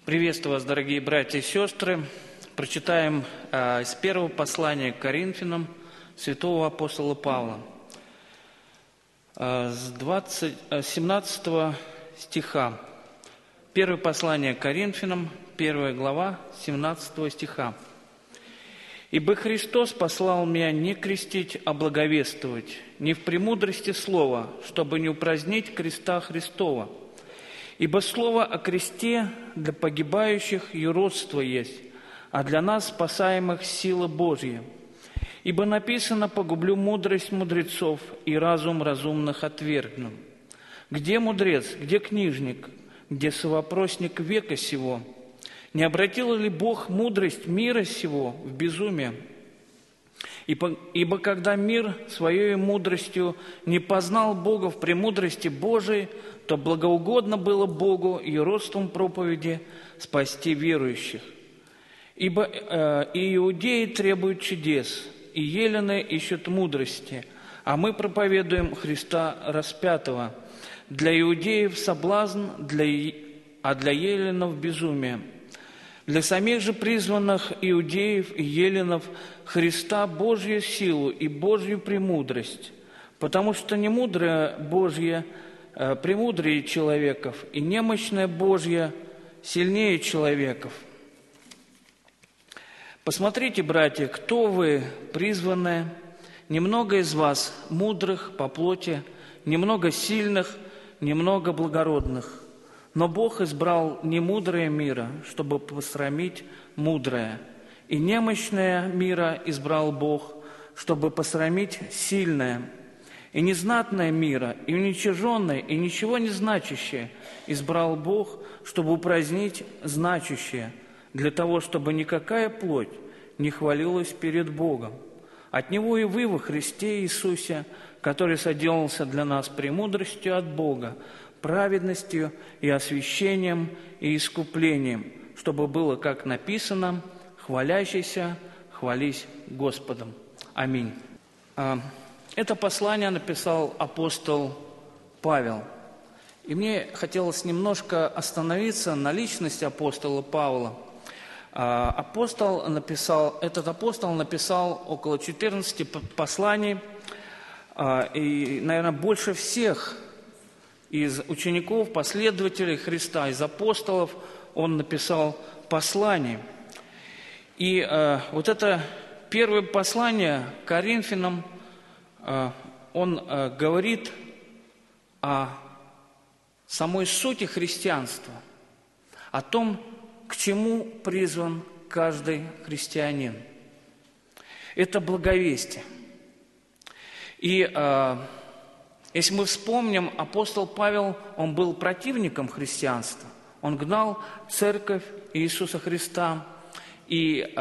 Приветствую вас, дорогие братья и сестры. Прочитаем из первого послания к Коринфянам святого апостола Павла, с 17 стиха. Первое послание к Коринфянам, 1 глава, 17 стиха. «Ибо Христос послал меня не крестить, а благовествовать, не в премудрости слова, чтобы не упразднить креста Христова. Ибо слово о кресте для погибающих юродство есть, а для нас, спасаемых, сила Божья. Ибо написано: погублю мудрость мудрецов, и разум разумных отвергну. Где мудрец, где книжник, где совопросник века сего? Не обратил ли Бог мудрость мира сего в безумие? Ибо когда мир своей мудростью не познал Бога в премудрости Божией, то благоугодно было Богу и родством проповеди спасти верующих. Ибо и иудеи требуют чудес, и елены ищут мудрости, а мы проповедуем Христа распятого. Для иудеев соблазн, а для еленов безумие. Для самих же призванных иудеев и еленов Христа Божью силу и Божью премудрость, потому что немудрое Божье премудрее человеков, и немощное Божье сильнее человеков. Посмотрите, братья, кто вы, призванные, немного из вас мудрых по плоти, немного сильных, немного благородных. Но Бог избрал немудрое мира, чтобы посрамить мудрое, и немощное мира избрал Бог, чтобы посрамить сильное, и незнатное мира, и уничиженное, и ничего не значащее избрал Бог, чтобы упразднить значащее, для того, чтобы никакая плоть не хвалилась перед Богом. От Него и вы во Христе Иисусе, который соделался для нас премудростью от Бога, праведностью и освящением и искуплением, чтобы было, как написано: «Хвалящийся, хвались Господом». Аминь. Это послание написал апостол Павел. И мне хотелось немножко остановиться на личности апостола Павла. Этот апостол написал около 14 посланий, и, наверное, больше всех из учеников, последователей Христа, из апостолов он написал послание. И вот это первое послание к Коринфянам, он говорит о самой сути христианства, о том, к чему призван каждый христианин. Это благовестие. И если мы вспомним, апостол Павел, он был противником христианства. Он гнал церковь Иисуса Христа, и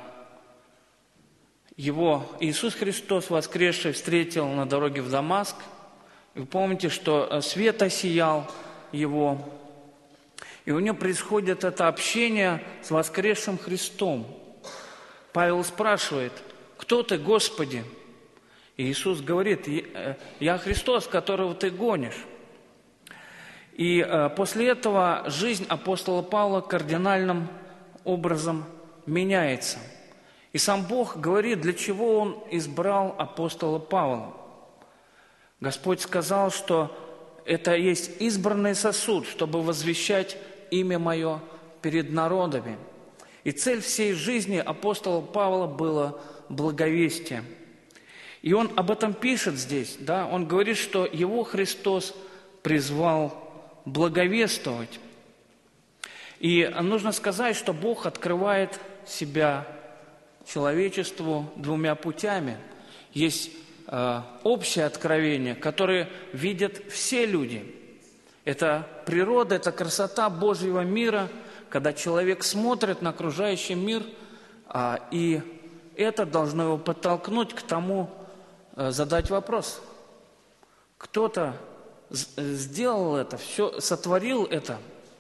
его Иисус Христос воскресший встретил на дороге в Дамаск. Вы помните, что свет осиял его, и у него происходит это общение с воскресшим Христом. Павел спрашивает: «Кто ты, Господи?» И Иисус говорит: «Я Христос, которого ты гонишь». И после этого жизнь апостола Павла кардинальным образом меняется. И сам Бог говорит, для чего Он избрал апостола Павла. Господь сказал, что это есть избранный сосуд, чтобы возвещать имя Мое перед народами. И цель всей жизни апостола Павла было благовестие. И он об этом пишет здесь, да? Он говорит, что его Христос призвал благовествовать. И нужно сказать, что Бог открывает себя человечеству двумя путями. Есть общее откровение, которое видят все люди. Это природа, это красота Божьего мира, когда человек смотрит на окружающий мир, и это должно его подтолкнуть к тому, задать вопрос. Кто-то сделал это, все, сотворил это.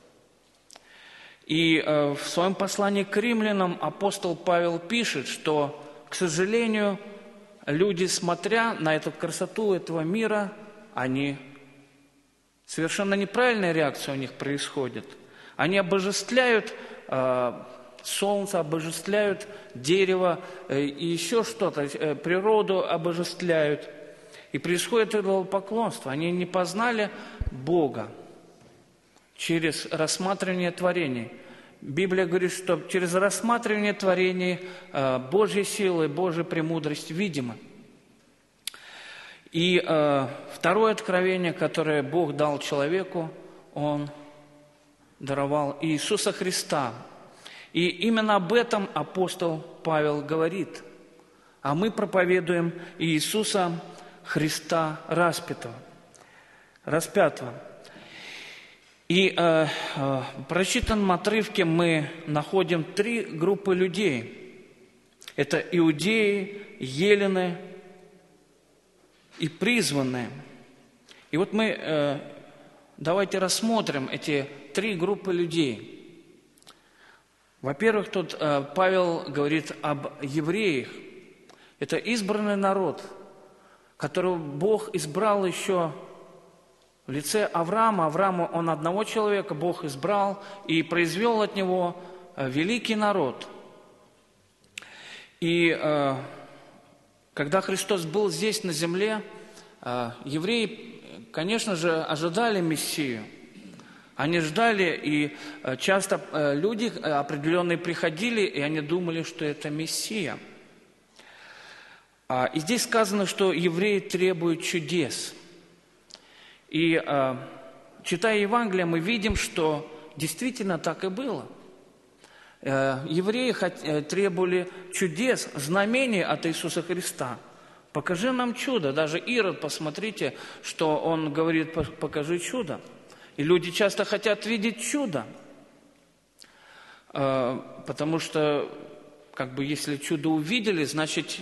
И в своем послании к римлянам апостол Павел пишет, что, к сожалению, люди, смотря на эту красоту этого мира, они совершенно неправильная реакция у них происходит. Они обожествляют солнце, обожествляют дерево и еще что-то, природу обожествляют. И происходит идолопоклонство. Они не познали Бога через рассматривание творений. Библия говорит, что через рассматривание творений Божья сила и Божья премудрость видимы. И второе откровение, которое Бог дал человеку, Он даровал Иисуса Христа. И именно об этом апостол Павел говорит. А мы проповедуем Иисуса Христа распятого. И в прочитанном отрывке мы находим 3 группы людей. Это иудеи, елены и призванные. И вот мы давайте рассмотрим эти 3 группы людей. Во-первых, тут Павел говорит об евреях. Это избранный народ, которого Бог избрал еще в лице Авраама. Авраама он одного человека Бог избрал и произвел от него великий народ. И когда Христос был здесь на земле, евреи, конечно же, ожидали Мессию. Они ждали, и часто люди определенные приходили, и они думали, что это Мессия. И здесь сказано, что евреи требуют чудес. И читая Евангелие, мы видим, что действительно так и было. Евреи требовали чудес, знамений от Иисуса Христа. Покажи нам чудо. Даже Ирод, посмотрите, что он говорит, покажи чудо. И люди часто хотят видеть чудо, потому что, если чудо увидели, значит,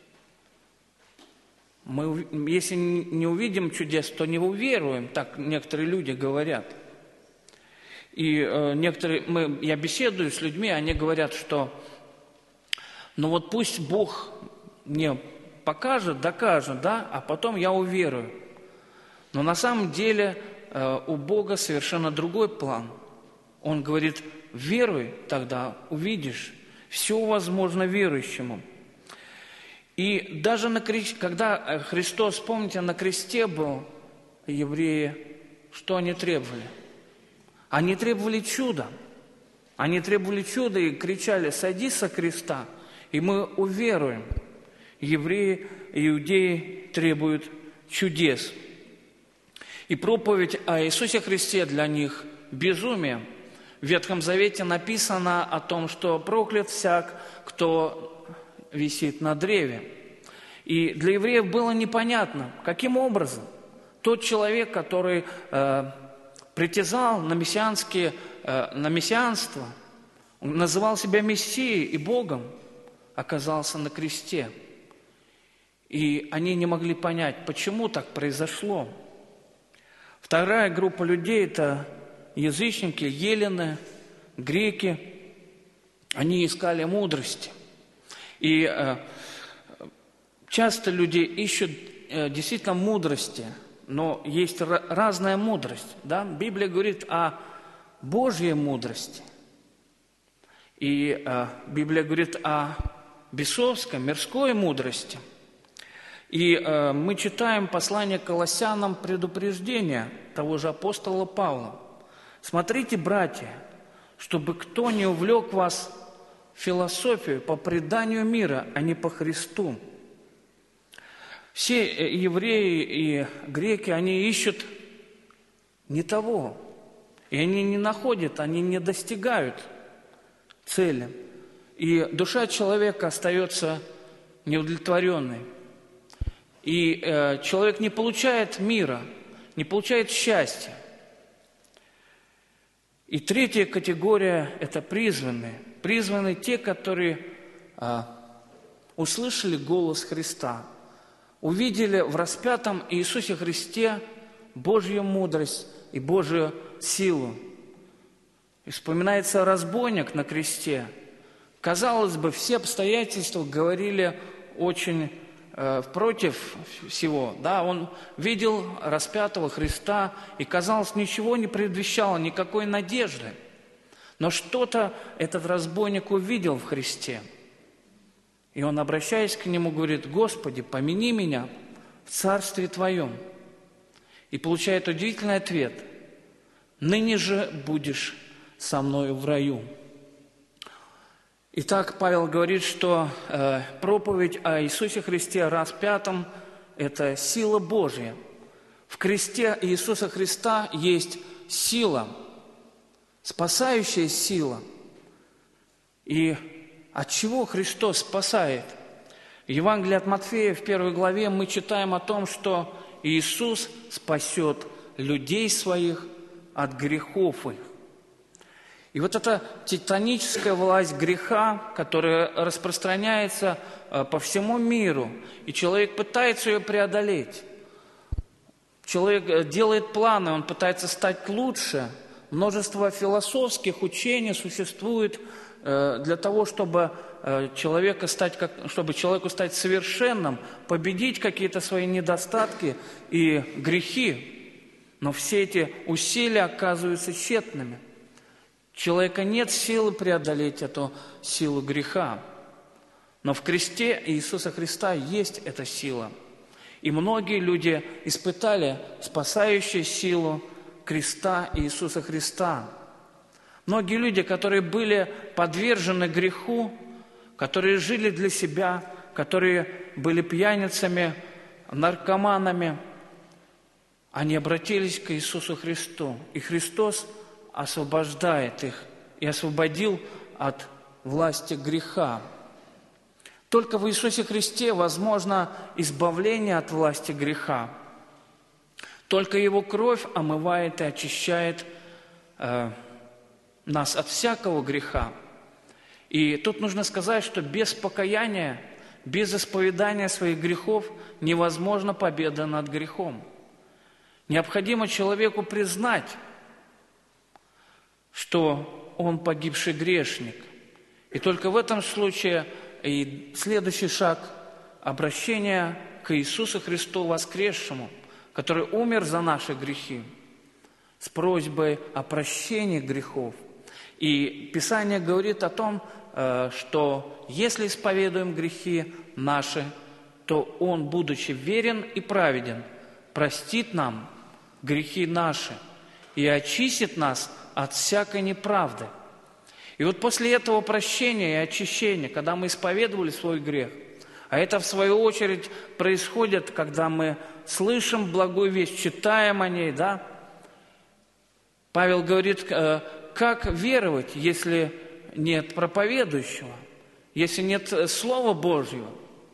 мы, если не увидим чудес, то не уверуем, так некоторые люди говорят. И я беседую с людьми, они говорят, что вот пусть Бог мне покажет, докажет, да, а потом я уверую. Но на самом деле у Бога совершенно другой план. Он говорит, веруй, тогда увидишь. Все возможно верующему. И даже когда Христос, помните, на кресте был, евреи, что они требовали? Они требовали чуда. Они требовали чуда и кричали, сойди со креста, и мы уверуем. Евреи, иудеи требуют чудес. И проповедь о Иисусе Христе для них безумие. В Ветхом Завете написано о том, что проклят всяк, кто висит на древе. И для евреев было непонятно, каким образом тот человек, который притязал на мессианство, называл себя Мессией и Богом, оказался на кресте. И они не могли понять, почему так произошло. Вторая группа людей – это язычники, елены, греки. Они искали мудрости. И часто люди ищут действительно мудрости, но есть разная мудрость. Да? Библия говорит о Божьей мудрости. И Библия говорит о бесовской, мирской мудрости. И мы читаем послание к Колоссянам предупреждение того же апостола Павла. «Смотрите, братья, чтобы кто не увлек вас в философию по преданию мира, а не по Христу». Все евреи и греки, они ищут не того. И они не находят, они не достигают цели. И душа человека остается неудовлетворенной. И человек не получает мира, не получает счастья. И третья категория – это призванные. Призваны те, которые услышали голос Христа, увидели в распятом Иисусе Христе Божью мудрость и Божью силу. И вспоминается разбойник на кресте. Казалось бы, все обстоятельства говорили очень против всего. Да? Он видел распятого Христа, и, казалось, ничего не предвещало, никакой надежды. Но что-то этот разбойник увидел в Христе. И он, обращаясь к Нему, говорит: «Господи, помяни меня в Царстве Твоем». И получает удивительный ответ: «Ныне же будешь со мною в раю». Итак, Павел говорит, что проповедь о Иисусе Христе распятом – это сила Божья. В кресте Иисуса Христа есть сила, спасающая сила. И от чего Христос спасает? В Евангелии от Матфея в 1 главе мы читаем о том, что Иисус спасет людей своих от грехов их. И вот эта титаническая власть греха, которая распространяется по всему миру, и человек пытается ее преодолеть. Человек делает планы, он пытается стать лучше. Множество философских учений существует для того, чтобы человеку стать совершенным, победить какие-то свои недостатки и грехи. Но все эти усилия оказываются тщетными. У человека нет силы преодолеть эту силу греха. Но в кресте Иисуса Христа есть эта сила. И многие люди испытали спасающую силу креста Иисуса Христа. Многие люди, которые были подвержены греху, которые жили для себя, которые были пьяницами, наркоманами, они обратились к Иисусу Христу. И Христос освобождает их и освободил от власти греха. Только в Иисусе Христе возможно избавление от власти греха. Только Его кровь омывает и очищает нас от всякого греха. И тут нужно сказать, что без покаяния, без исповедания своих грехов невозможна победа над грехом. Необходимо человеку признать, что он погибший грешник. И только в этом случае и следующий шаг – обращение к Иисусу Христу воскресшему, который умер за наши грехи, с просьбой о прощении грехов. И Писание говорит о том, что если исповедуем грехи наши, то Он, будучи верен и праведен, простит нам грехи наши и очистит нас от всякой неправды. И вот после этого прощения и очищения, когда мы исповедовали свой грех, а это, в свою очередь, происходит, когда мы слышим благую весть, читаем о ней, да? Павел говорит, как веровать, если нет проповедующего, если нет Слова Божьего?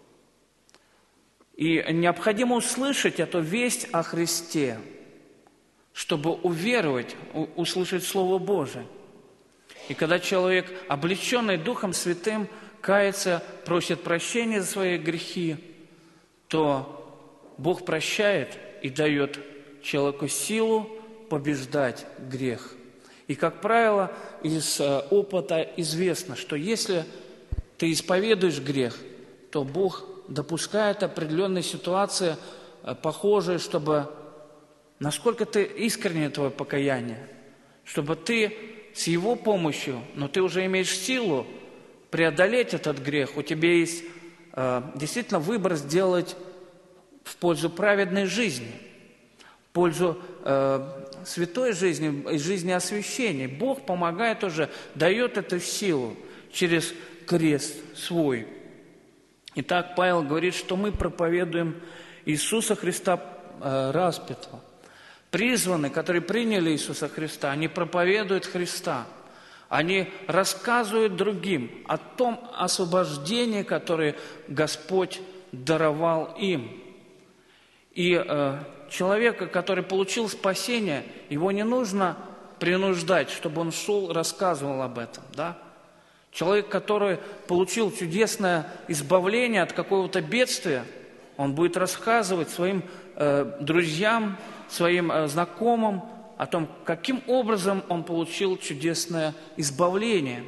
И необходимо услышать эту весть о Христе, чтобы уверовать, услышать Слово Божие. И когда человек, облеченный Духом Святым, кается, просит прощения за свои грехи, то Бог прощает и дает человеку силу побеждать грех. И, как правило, из опыта известно, что если ты исповедуешь грех, то Бог допускает определенные ситуации, похожие, чтобы, насколько ты искренне твое покаяние, чтобы ты с Его помощью, но ты уже имеешь силу преодолеть этот грех, у тебя есть действительно выбор сделать в пользу праведной жизни, в пользу святой жизни и жизни освящения. Бог помогает уже, дает эту силу через крест свой. Итак, Павел говорит, что мы проповедуем Иисуса Христа распятого. Призванные, которые приняли Иисуса Христа, они проповедуют Христа. Они рассказывают другим о том освобождении, которое Господь даровал им. И человека, который получил спасение, его не нужно принуждать, чтобы он шел, рассказывал об этом, да? Человек, который получил чудесное избавление от какого-то бедствия, он будет рассказывать своим друзьям, своим знакомым о том, каким образом он получил чудесное избавление.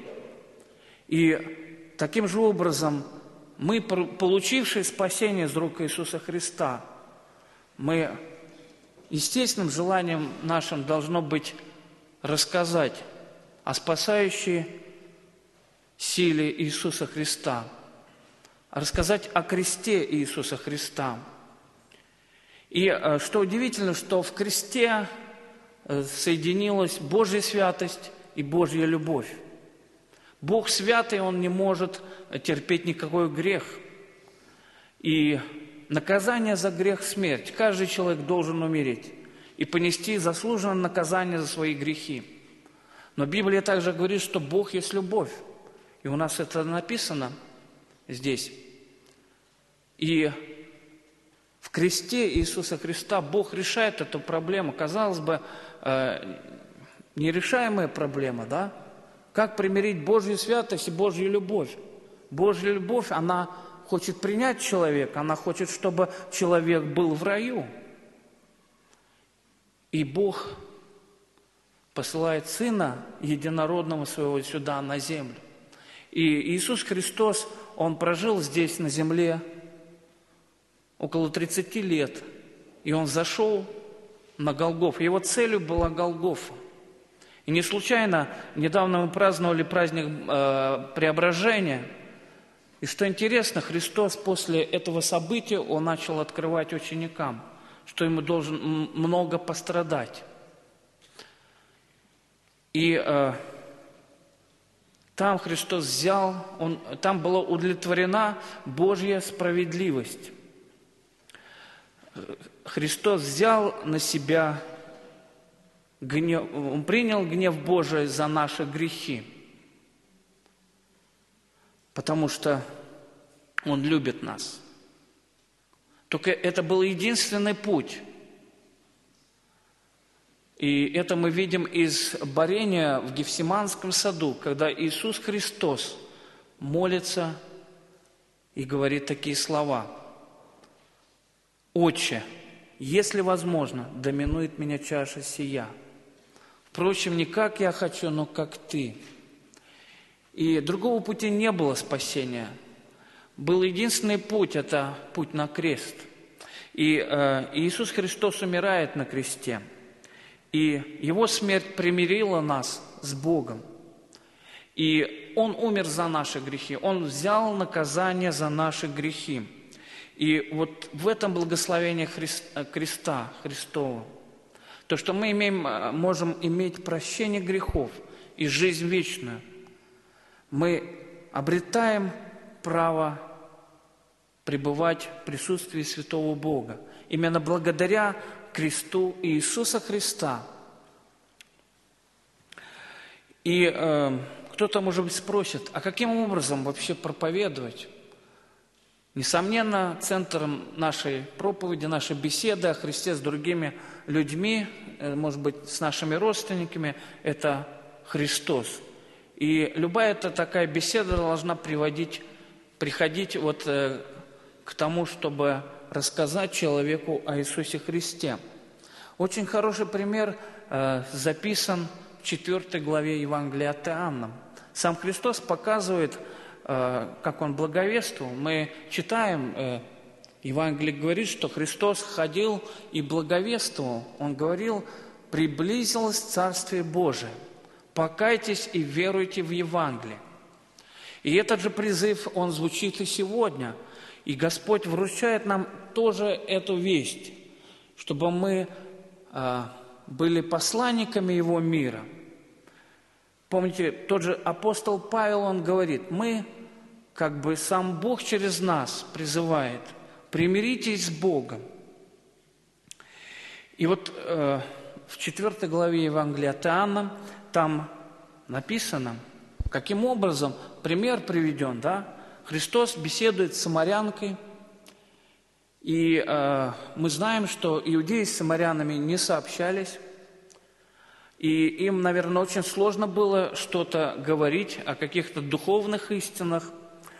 И таким же образом мы, получившие спасение из рук Иисуса Христа, мы естественным желанием нашим должно быть рассказать о спасающей силе Иисуса Христа, рассказать о кресте Иисуса Христа. И что удивительно, что в кресте соединилась Божья святость и Божья любовь. Бог святый, Он не может терпеть никакой грех. И наказание за грех – смерть. Каждый человек должен умереть и понести заслуженное наказание за свои грехи. Но Библия также говорит, что Бог есть любовь. И у нас это написано здесь. И в кресте Иисуса Христа Бог решает эту проблему. Казалось бы, нерешаемая проблема, да? Как примирить Божью святость и Божью любовь? Божья любовь, она хочет принять человека, она хочет, чтобы человек был в раю. И Бог посылает Сына Единородного Своего сюда, на землю. И Иисус Христос, Он прожил здесь, на земле, около 30 лет. И Он зашел на Голгофу. Его целью была Голгофа. И не случайно недавно мы праздновали праздник Преображения. И что интересно, Христос после этого события, Он начал открывать ученикам, что Ему должен много пострадать. И там Христос взял, там была удовлетворена Божья справедливость. Христос взял на себя гнев, Он принял гнев Божий за наши грехи, потому что Он любит нас. Только это был единственный путь. И это мы видим из борения в Гефсиманском саду, когда Иисус Христос молится и говорит такие слова: «Отче, если возможно, доминует меня чаша сия. Впрочем, не как я хочу, но как Ты». И другого пути не было спасения. Был единственный путь – это путь на крест. И Иисус Христос умирает на кресте. И Его смерть примирила нас с Богом. И Он умер за наши грехи. Он взял наказание за наши грехи. И вот в этом благословении креста Христова, то, что мы можем иметь прощение грехов и жизнь вечную, мы обретаем право пребывать в присутствии святого Бога. Именно благодаря кресту Иисуса Христа. И кто-то, может быть, спросит, а каким образом вообще проповедовать? Несомненно, центром нашей проповеди, нашей беседы о Христе с другими людьми, может быть, с нашими родственниками, это Христос. И любая такая беседа должна приходить вот к тому, чтобы рассказать человеку о Иисусе Христе. Очень хороший пример записан в 4 главе Евангелия от Иоанна. Сам Христос показывает, как Он благовествовал. Мы читаем, Евангелие говорит, что Христос ходил и благовествовал. Он говорил: «Приблизилось Царствие Божие, покайтесь и веруйте в Евангелие». И этот же призыв, он звучит и сегодня. И Господь вручает нам тоже эту весть, чтобы мы были посланниками Его мира. Помните, тот же апостол Павел, он говорит, мы, как бы сам Бог через нас призывает: примиритесь с Богом. И вот в 4 главе Евангелия от Иоанна там написано, каким образом, пример приведен, да? Христос беседует с самарянкой, и мы знаем, что иудеи с самарянами не сообщались, и им, наверное, очень сложно было что-то говорить о каких-то духовных истинах.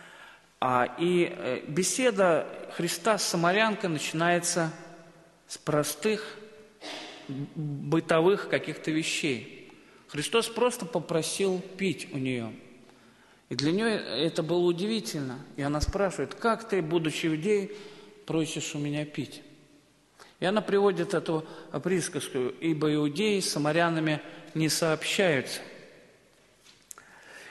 И беседа Христа с самарянкой начинается с простых бытовых каких-то вещей. Христос просто попросил пить у нее. И для нее это было удивительно. И она спрашивает: как ты, будучи иудеей, просишь у меня пить? И она приводит эту присказку: ибо иудеи с самарянами не сообщаются.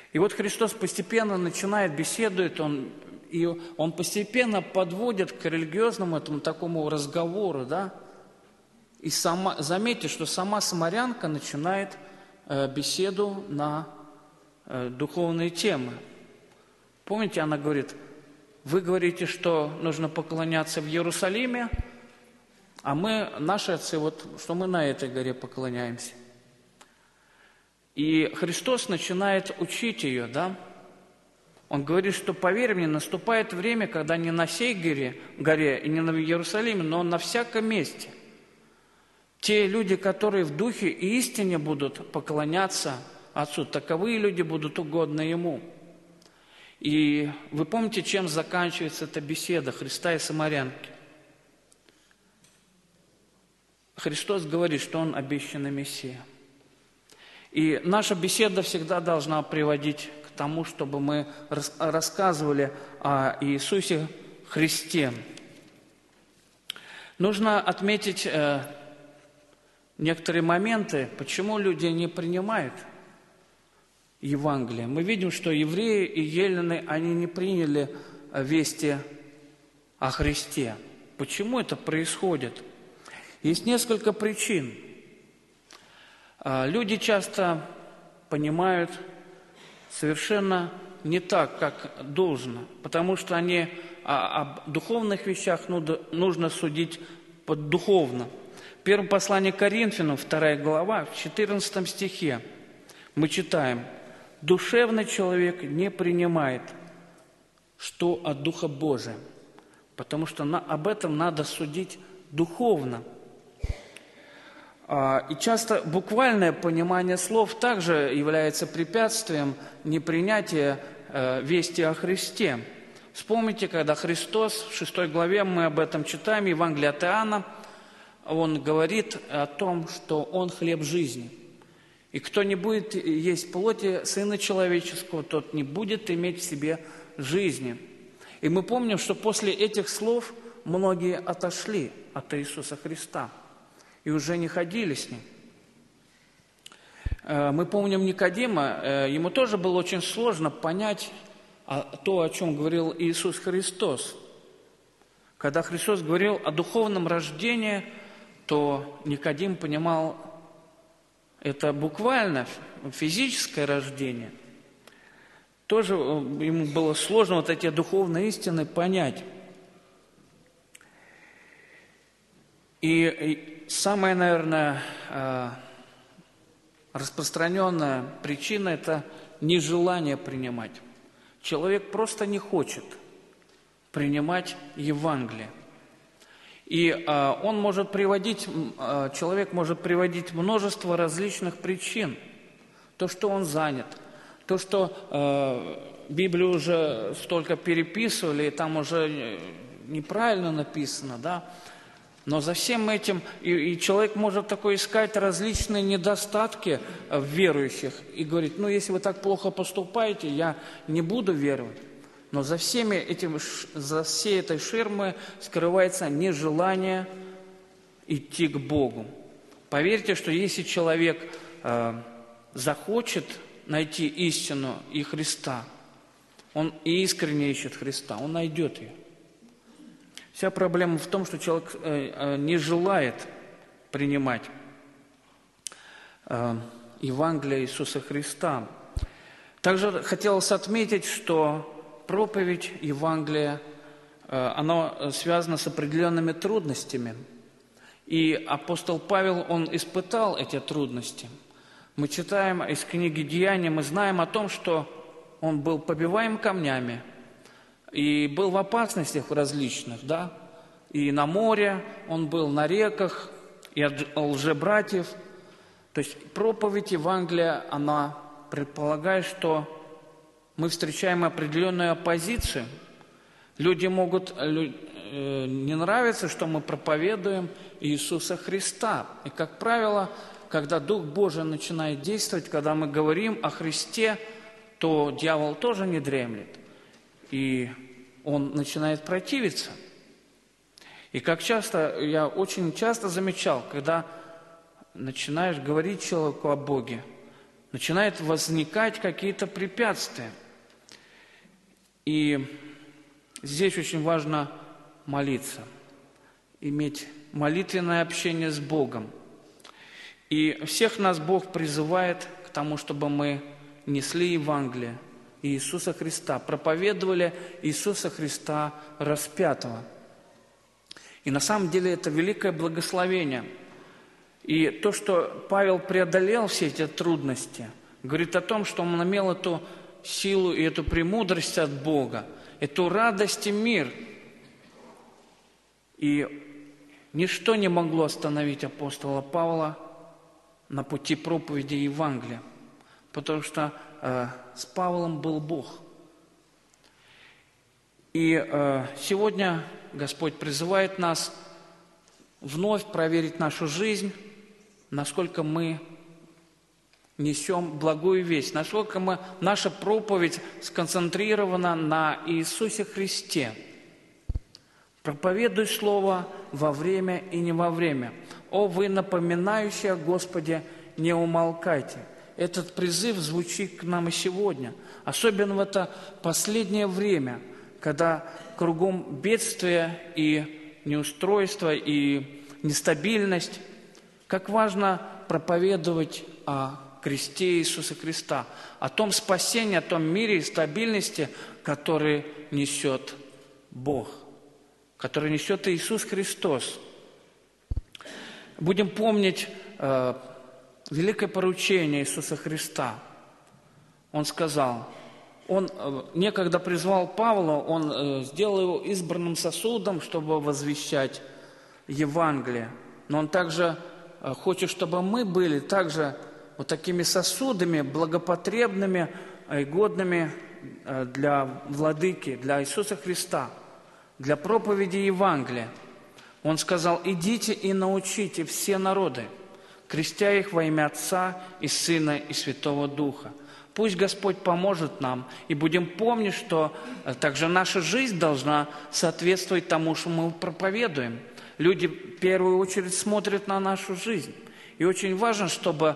И вот Христос постепенно начинает, беседует, он постепенно подводит к религиозному этому такому разговору, да. И заметьте, что сама самарянка начинает беседу на духовные темы. Помните, она говорит: вы говорите, что нужно поклоняться в Иерусалиме, а наши отцы, что мы на этой горе поклоняемся. И Христос начинает учить ее, да. Он говорит, что, поверь мне, наступает время, когда не на сей горе и не на Иерусалиме, но на всяком месте те люди, которые в духе и истине будут поклоняться Отцу, таковые люди будут угодны Ему. И вы помните, чем заканчивается эта беседа Христа и самарянки? Христос говорит, что Он обещанный Мессия. И наша беседа всегда должна приводить к тому, чтобы мы рассказывали о Иисусе Христе. Нужно отметить некоторые моменты, почему люди не принимают Евангелие. Мы видим, что евреи и елены, они не приняли вести о Христе. Почему это происходит? Есть несколько причин. Люди часто понимают совершенно не так, как должно, потому что они об духовных вещах нужно судить духовно. В первом послании к Коринфянам, 2 глава, в 14 стихе мы читаем: «Душевный человек не принимает, что от Духа Божия», потому что об этом надо судить духовно. И часто буквальное понимание слов также является препятствием непринятия вести о Христе. Вспомните, когда Христос, в 6 главе мы об этом читаем, Евангелие от Иоанна, Он говорит о том, что Он хлеб жизни. И кто не будет есть плоти Сына Человеческого, тот не будет иметь в себе жизни. И мы помним, что после этих слов многие отошли от Иисуса Христа и уже не ходили с Ним. Мы помним Никодима, ему тоже было очень сложно понять то, о чем говорил Иисус Христос. Когда Христос говорил о духовном рождении, то Никодим понимал это буквально физическое рождение. Тоже ему было сложно эти духовные истины понять. И самая, наверное, распространенная причина – это нежелание принимать. Человек просто не хочет принимать Евангелие. И человек может приводить множество различных причин. То, что он занят, то, что Библию уже столько переписывали, и там уже неправильно написано, да. Но за всем этим и человек может такой искать различные недостатки в верующих и говорит: если вы так плохо поступаете, я не буду веровать. Но за всей этой ширмой скрывается нежелание идти к Богу. Поверьте, что если человек захочет найти истину и Христа, он искренне ищет Христа, он найдет ее. Вся проблема в том, что человек не желает принимать Евангелие Иисуса Христа. Также хотелось отметить, что проповедь Евангелия, она связана с определенными трудностями. И апостол Павел, он испытал эти трудности. Мы читаем из книги «Деяния», мы знаем о том, что он был побиваем камнями, и был в опасностях различных, да, и на море, он был на реках, и от лжебратьев. То есть проповедь Евангелия, она предполагает, что мы встречаем определенную оппозицию. Люди могут не нравиться, что мы проповедуем Иисуса Христа. И, как правило, когда Дух Божий начинает действовать, когда мы говорим о Христе, то дьявол тоже не дремлет. И он начинает противиться. И я очень часто замечал, когда начинаешь говорить человеку о Боге, начинают возникать какие-то препятствия. И здесь очень важно молиться, иметь молитвенное общение с Богом. И всех нас Бог призывает к тому, чтобы мы несли Евангелие Иисуса Христа, проповедовали Иисуса Христа распятого. И на самом деле это великое благословение. И то, что Павел преодолел все эти трудности, говорит о том, что он имел эту силу и эту премудрость от Бога, эту радость и мир. И ничто не могло остановить апостола Павла на пути проповеди Евангелия, потому что с Павлом был Бог. И сегодня Господь призывает нас вновь проверить нашу жизнь, насколько мы несем благую весть, насколько наша проповедь сконцентрирована на Иисусе Христе. Проповедуй Слово во время и не во время. О, вы, напоминающие о Господе, не умолкайте. Этот призыв звучит к нам и сегодня, особенно в это последнее время, когда кругом бедствия и неустройство, и нестабильность. Как важно проповедовать о кресте Иисуса Христа, о том спасении, о том мире и стабильности, который несет Бог, который несет Иисус Христос. Будем помнить великое поручение Иисуса Христа. Он сказал, Он некогда призвал Павла, Он сделал его избранным сосудом, чтобы возвещать Евангелие. Но Он также хочет, чтобы мы были также вот такими сосудами, благопотребными и годными для Владыки, для Иисуса Христа, для проповеди Евангелия. Он сказал, идите и научите все народы, крестя их во имя Отца и Сына и Святого Духа. Пусть Господь поможет нам, и будем помнить, что также наша жизнь должна соответствовать тому, что мы проповедуем. Люди в первую очередь смотрят на нашу жизнь. И очень важно, чтобы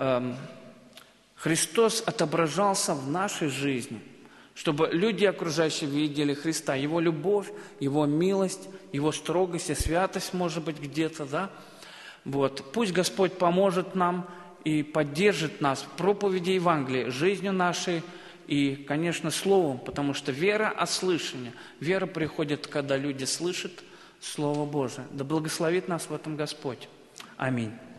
Христос отображался в нашей жизни, чтобы люди окружающие видели Христа, Его любовь, Его милость, Его строгость и святость, может быть, где-то, да? Вот. Пусть Господь поможет нам и поддержит нас в проповеди Евангелия, жизнью нашей и, конечно, Словом, потому что вера от слышания. Вера приходит, когда люди слышат Слово Божие. Да благословит нас в этом Господь. Аминь.